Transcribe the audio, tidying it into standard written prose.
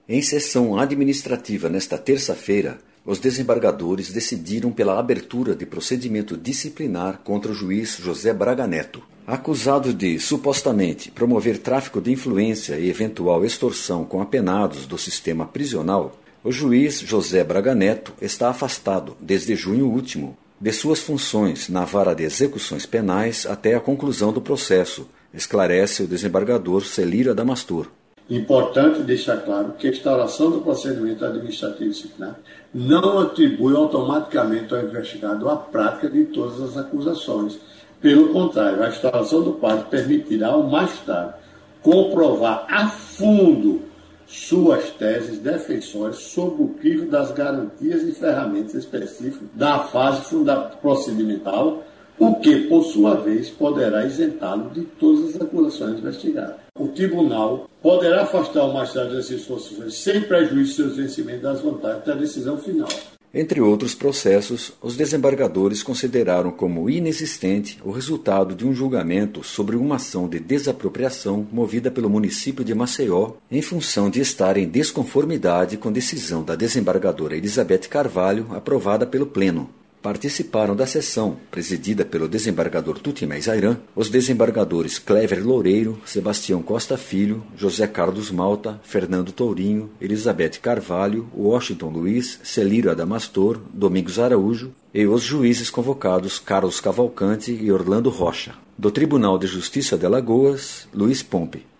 Em sessão administrativa nesta terça-feira, os desembargadores decidiram pela abertura de procedimento disciplinar contra o juiz José Braga Neto. Acusado de, supostamente, promover tráfico de influência e eventual extorsão com apenados do sistema prisional, o juiz José Braga Neto está afastado, desde junho último, de suas funções na vara de execuções penais até a conclusão do processo, esclarece o desembargador Celírio Adamastor. Importante deixar claro que a instauração do procedimento administrativo disciplinar não atribui automaticamente ao investigado a prática de todas as acusações. Pelo contrário, a instauração do prazo permitirá ao magistrado comprovar a fundo suas teses defensórias sobre o crivo das garantias e ferramentas específicas da fase procedimental, o que, por sua vez, poderá isentá-lo de todas as acusações investigadas. O tribunal poderá afastar o magistrado das suas funções sem prejuízo de seus vencimentos das vantagens da decisão final. Entre outros processos, os desembargadores consideraram como inexistente o resultado de um julgamento sobre uma ação de desapropriação movida pelo município de Maceió, em função de estar em desconformidade com decisão da desembargadora Elizabeth Carvalho, aprovada pelo Pleno. Participaram da sessão, presidida pelo desembargador Tutimés Ayran, os desembargadores Cléver Loureiro, Sebastião Costa Filho, José Carlos Malta, Fernando Tourinho, Elizabeth Carvalho, Washington Luiz, Celírio Adamastor, Domingos Araújo e os juízes convocados Carlos Cavalcante e Orlando Rocha. Do Tribunal de Justiça de Alagoas, Luiz Pompe.